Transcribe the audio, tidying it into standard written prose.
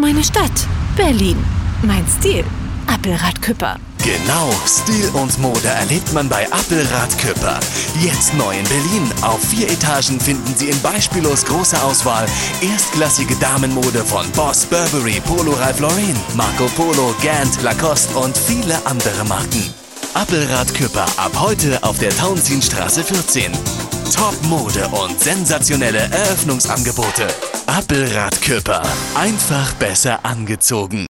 Meine Stadt. Berlin. Mein Stil. Appelrad Küpper. Genau, Stil und Mode erlebt man bei Appelrad Küpper. Jetzt neu in Berlin. Auf 4 Etagen finden Sie in beispiellos großer Auswahl erstklassige Damenmode von Boss, Burberry, Polo Ralph Lauren, Marco Polo, Gant, Lacoste und viele andere Marken. Appelrad Küpper ab heute auf der Tauentzienstraße 14. Top-Mode und sensationelle Eröffnungsangebote. Appelrad Küpper. Einfach besser angezogen.